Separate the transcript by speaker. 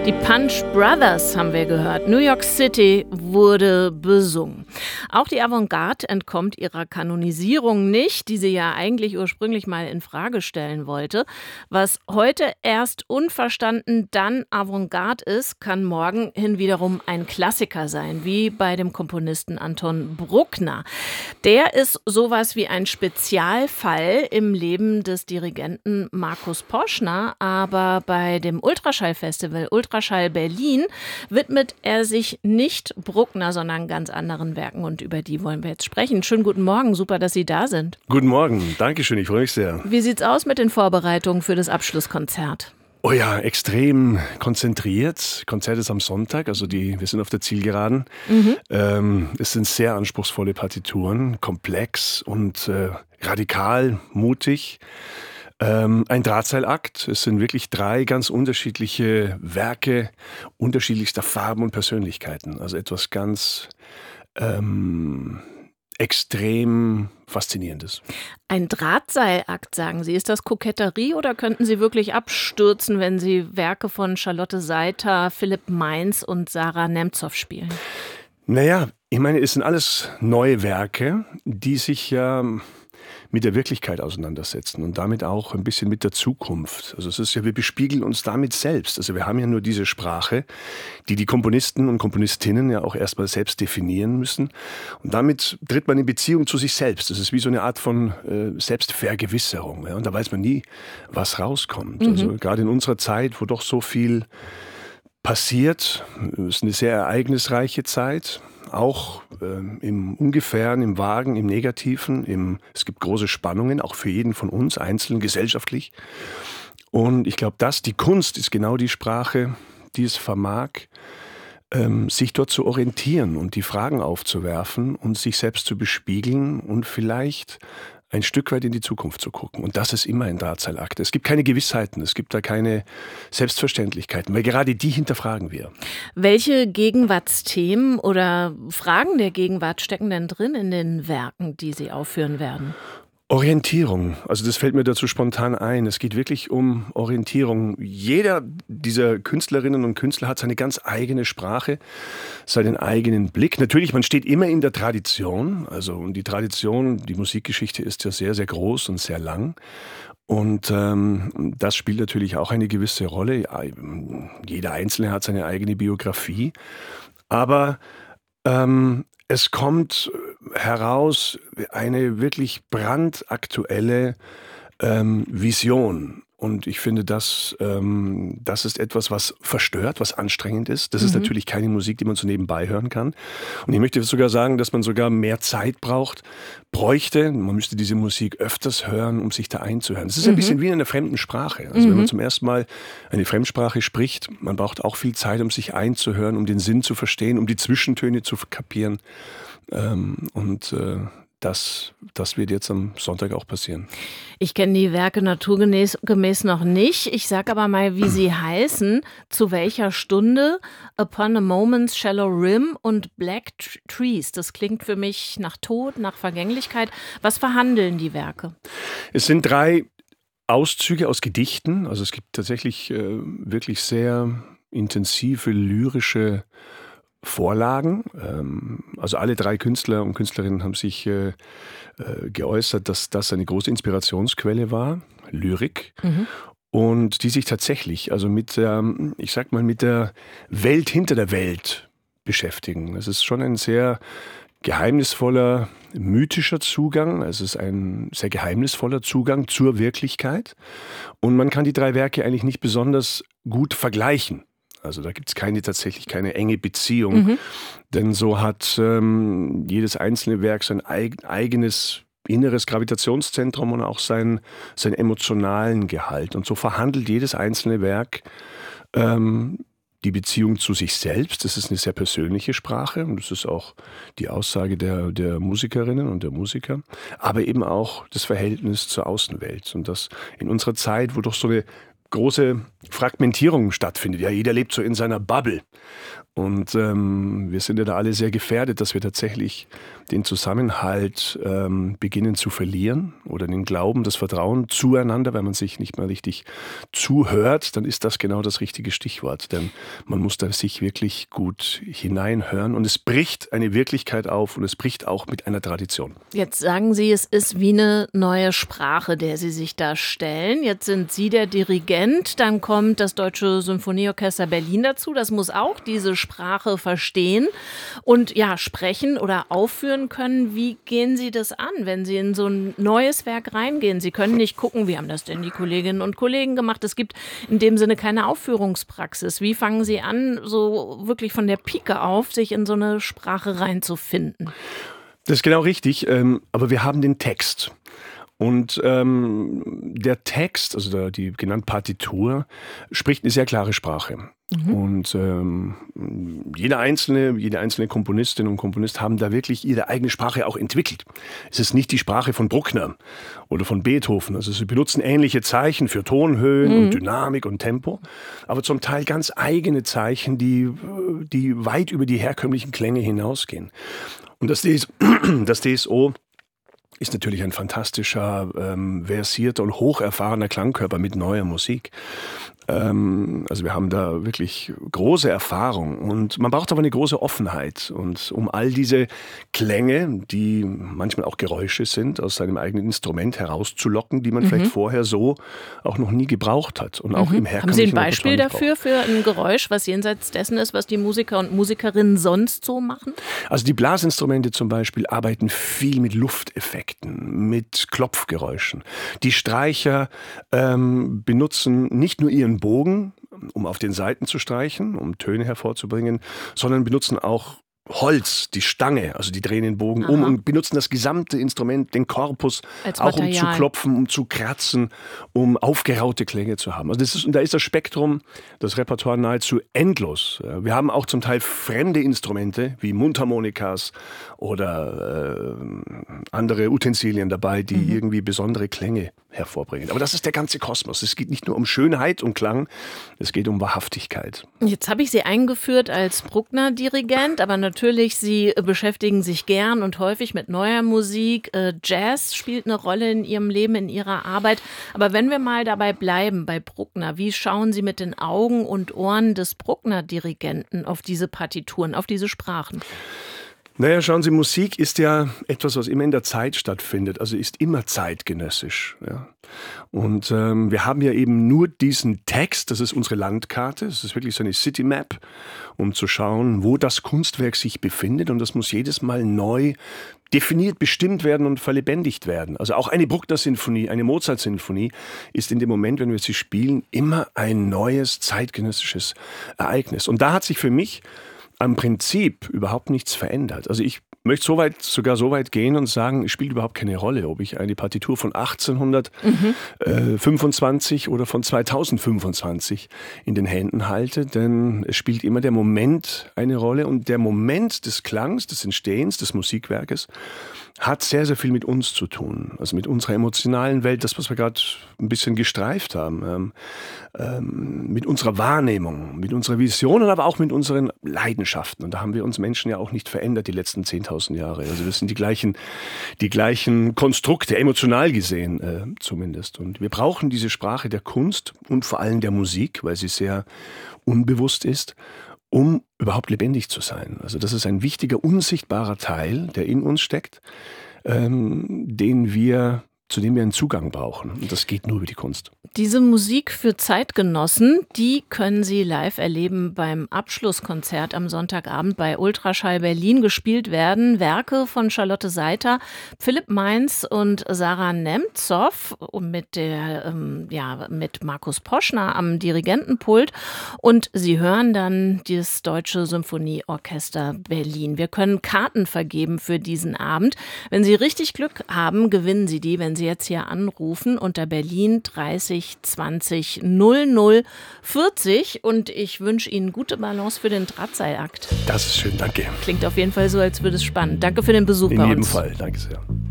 Speaker 1: Die Punch Brothers haben wir gehört. New York City wurde besungen. Auch die Avantgarde entkommt ihrer Kanonisierung nicht, die sie ja eigentlich ursprünglich mal in Frage stellen wollte. Was heute erst unverstanden, dann Avantgarde ist, kann morgen hin wiederum ein Klassiker sein, wie bei dem Komponisten Anton Bruckner. Der ist sowas wie ein Spezialfall im Leben des Dirigenten Markus Poschner, aber bei dem Ultraschallfestival Ultraschall Berlin widmet er sich nicht Bruckner, sondern ganz anderen Werken und über die wollen wir jetzt sprechen. Schönen guten Morgen, super, dass Sie da sind.
Speaker 2: Guten Morgen, danke schön, ich freue mich sehr.
Speaker 1: Wie sieht's aus mit den Vorbereitungen für das Abschlusskonzert?
Speaker 2: Oh ja, extrem konzentriert. Konzert ist am Sonntag, also wir sind auf der Zielgeraden. Es sind sehr anspruchsvolle Partituren, komplex und radikal, mutig. Ein Drahtseilakt. Es sind wirklich 3 ganz unterschiedliche Werke, unterschiedlichster Farben und Persönlichkeiten. Also etwas ganz extrem Faszinierendes.
Speaker 1: Ein Drahtseilakt, sagen Sie. Ist das Koketterie oder könnten Sie wirklich abstürzen, wenn Sie Werke von Charlotte Seiter, Philipp Mainz und Sarah Nemtsov spielen?
Speaker 2: Naja, ich meine, es sind alles neue Werke, die sich ja mit der Wirklichkeit auseinandersetzen und damit auch ein bisschen mit der Zukunft. Also es ist ja, wir bespiegeln uns damit selbst. Also wir haben ja nur diese Sprache, die die Komponisten und Komponistinnen ja auch erstmal selbst definieren müssen. Und damit tritt man in Beziehung zu sich selbst. Das ist wie so eine Art von Selbstvergewisserung. Ja? Und da weiß man nie, was rauskommt. Also gerade in unserer Zeit, wo doch so viel passiert, ist eine sehr ereignisreiche Zeit. Auch im Ungefähren, im Vagen, im Negativen. Es gibt große Spannungen, auch für jeden von uns, einzeln, gesellschaftlich. Und ich glaube, die Kunst ist genau die Sprache, die es vermag, sich dort zu orientieren und die Fragen aufzuwerfen und sich selbst zu bespiegeln und vielleicht ein Stück weit in die Zukunft zu gucken. Und das ist immer ein Drahtseilakt. Es gibt keine Gewissheiten, es gibt da keine Selbstverständlichkeiten, weil gerade die hinterfragen wir.
Speaker 1: Welche Gegenwartsthemen oder Fragen der Gegenwart stecken denn drin in den Werken, die Sie aufführen werden?
Speaker 2: Orientierung, also das fällt mir dazu spontan ein. Es geht wirklich um Orientierung. Jeder dieser Künstlerinnen und Künstler hat seine ganz eigene Sprache, seinen eigenen Blick. Natürlich, man steht immer in der Tradition. Und die Tradition, die Musikgeschichte ist ja sehr, sehr groß und sehr lang. Und das spielt natürlich auch eine gewisse Rolle. Ja, jeder Einzelne hat seine eigene Biografie. Aber es kommt heraus eine wirklich brandaktuelle Vision. Und ich finde, das ist etwas, was verstört, was anstrengend ist. Das ist natürlich keine Musik, die man so nebenbei hören kann. Und ich möchte sogar sagen, dass man sogar mehr Zeit bräuchte. Man müsste diese Musik öfters hören, um sich da einzuhören. Es ist ein bisschen wie in einer fremden Sprache. Also wenn man zum ersten Mal eine Fremdsprache spricht, man braucht auch viel Zeit, um sich einzuhören, um den Sinn zu verstehen, um die Zwischentöne zu kapieren. Das wird jetzt am Sonntag auch passieren.
Speaker 1: Ich kenne die Werke naturgemäß noch nicht. Ich sage aber mal, wie sie heißen. Zu welcher Stunde? Upon a Moment's Shallow Rim und Black Trees. Das klingt für mich nach Tod, nach Vergänglichkeit. Was verhandeln die Werke?
Speaker 2: Es sind 3 Auszüge aus Gedichten. Also es gibt tatsächlich wirklich sehr intensive lyrische Vorlagen. Also alle 3 Künstler und Künstlerinnen haben sich geäußert, dass das eine große Inspirationsquelle war, Lyrik. Und die sich tatsächlich mit der Welt hinter der Welt beschäftigen. Es ist schon ein sehr geheimnisvoller, mythischer Zugang. Es ist ein sehr geheimnisvoller Zugang zur Wirklichkeit. Und man kann die 3 Werke eigentlich nicht besonders gut vergleichen. Also da gibt es tatsächlich keine enge Beziehung, denn so hat jedes einzelne Werk sein eigenes inneres Gravitationszentrum und auch seinen emotionalen Gehalt. Und so verhandelt jedes einzelne Werk die Beziehung zu sich selbst. Das ist eine sehr persönliche Sprache und das ist auch die Aussage der Musikerinnen und der Musiker, aber eben auch das Verhältnis zur Außenwelt. Und das in unserer Zeit, wo doch so eine große Fragmentierung stattfindet. Ja, jeder lebt so in seiner Bubble. Und wir sind ja da alle sehr gefährdet, dass wir tatsächlich den Zusammenhalt beginnen zu verlieren oder den Glauben, das Vertrauen zueinander, weil man sich nicht mehr richtig zuhört. Dann ist das genau das richtige Stichwort. Denn man muss da sich wirklich gut hineinhören. Und es bricht eine Wirklichkeit auf und es bricht auch mit einer Tradition.
Speaker 1: Jetzt sagen Sie, es ist wie eine neue Sprache, der Sie sich da stellen. Jetzt sind Sie der Dirigent, dann kommt das Deutsche Symphonieorchester Berlin dazu. Das muss auch diese Sprache verstehen und ja, sprechen oder aufführen können. Wie gehen Sie das an, wenn Sie in so ein neues Werk reingehen? Sie können nicht gucken, wie haben das denn die Kolleginnen und Kollegen gemacht? Es gibt in dem Sinne keine Aufführungspraxis. Wie fangen Sie an, so wirklich von der Pike auf, sich in so eine Sprache reinzufinden?
Speaker 2: Das ist genau richtig, aber wir haben den Text. Und der Text, also die genannte Partitur, spricht eine sehr klare Sprache. Und jede einzelne Komponistin und Komponist haben da wirklich ihre eigene Sprache auch entwickelt. Es ist nicht die Sprache von Bruckner oder von Beethoven. Also sie benutzen ähnliche Zeichen für Tonhöhen und Dynamik und Tempo, aber zum Teil ganz eigene Zeichen, die weit über die herkömmlichen Klänge hinausgehen. Und das DSO ist natürlich ein fantastischer, versierter und hocherfahrener Klangkörper mit neuer Musik. Also wir haben da wirklich große Erfahrung und man braucht aber eine große Offenheit. Und um all diese Klänge, die manchmal auch Geräusche sind, aus seinem eigenen Instrument herauszulocken, die man vielleicht vorher so auch noch nie gebraucht hat. Und auch im herkömmlichen
Speaker 1: Haben Sie ein Beispiel dafür, für ein Geräusch, was jenseits dessen ist, was die Musiker und Musikerinnen sonst so machen?
Speaker 2: Also die Blasinstrumente zum Beispiel arbeiten viel mit Lufteffekten, mit Klopfgeräuschen. Die Streicher benutzen nicht nur ihren Bogen, um auf den Saiten zu streichen, um Töne hervorzubringen, sondern benutzen auch Holz, die Stange, also die drehen den Bogen um und benutzen das gesamte Instrument, den Korpus,
Speaker 1: als
Speaker 2: auch um
Speaker 1: Material.
Speaker 2: zu klopfen, um zu kratzen, um aufgeraute Klänge zu haben. Also da ist das Spektrum, das Repertoire nahezu endlos. Ja, wir haben auch zum Teil fremde Instrumente wie Mundharmonikas oder andere Utensilien dabei, die irgendwie besondere Klänge hervorbringen. Aber das ist der ganze Kosmos. Es geht nicht nur um Schönheit und Klang, es geht um Wahrhaftigkeit.
Speaker 1: Jetzt habe ich Sie eingeführt als Bruckner-Dirigent, aber natürlich, Sie beschäftigen sich gern und häufig mit neuer Musik. Jazz spielt eine Rolle in Ihrem Leben, in Ihrer Arbeit. Aber wenn wir mal dabei bleiben, bei Bruckner, wie schauen Sie mit den Augen und Ohren des Bruckner-Dirigenten auf diese Partituren, auf diese Sprachen?
Speaker 2: Naja, schauen Sie, Musik ist ja etwas, was immer in der Zeit stattfindet, also ist immer zeitgenössisch. Ja. Und wir haben ja eben nur diesen Text, das ist unsere Landkarte, das ist wirklich so eine City Map, um zu schauen, wo das Kunstwerk sich befindet, und das muss jedes Mal neu definiert, bestimmt werden und verlebendigt werden. Also auch eine Bruckner-Sinfonie, eine Mozart-Sinfonie ist in dem Moment, wenn wir sie spielen, immer ein neues zeitgenössisches Ereignis. Und da hat sich für mich am Prinzip überhaupt nichts verändert. Also ich möchte sogar so weit gehen und sagen, es spielt überhaupt keine Rolle, ob ich eine Partitur von 1825 oder von 2025 in den Händen halte, denn es spielt immer der Moment eine Rolle, und der Moment des Klangs, des Entstehens, des Musikwerkes hat sehr, sehr viel mit uns zu tun. Also mit unserer emotionalen Welt, das, was wir gerade ein bisschen gestreift haben, mit unserer Wahrnehmung, mit unserer Vision, aber auch mit unseren Leidenschaften. Und da haben wir uns Menschen ja auch nicht verändert die letzten 10.000 Jahre. Also das sind die gleichen Konstrukte, emotional gesehen zumindest. Und wir brauchen diese Sprache der Kunst und vor allem der Musik, weil sie sehr unbewusst ist, um überhaupt lebendig zu sein. Also das ist ein wichtiger, unsichtbarer Teil, der in uns steckt, zu dem wir einen Zugang brauchen. Und das geht nur über die Kunst.
Speaker 1: Diese Musik für Zeitgenossen, die können Sie live erleben beim Abschlusskonzert am Sonntagabend bei Ultraschall Berlin. Gespielt werden Werke von Charlotte Seiter, Philipp Mainz und Sarah Nemtsov mit Markus Poschner am Dirigentenpult. Und Sie hören dann das Deutsche Symphonieorchester Berlin. Wir können Karten vergeben für diesen Abend. Wenn Sie richtig Glück haben, gewinnen Sie die, wenn Sie jetzt hier anrufen unter Berlin 30 20 00 40, und ich wünsche Ihnen gute Balance für den Drahtseilakt.
Speaker 2: Das ist schön, danke.
Speaker 1: Klingt auf jeden Fall so, als würde es spannend. Danke für den Besuch bei uns.
Speaker 2: In jedem Fall, danke sehr.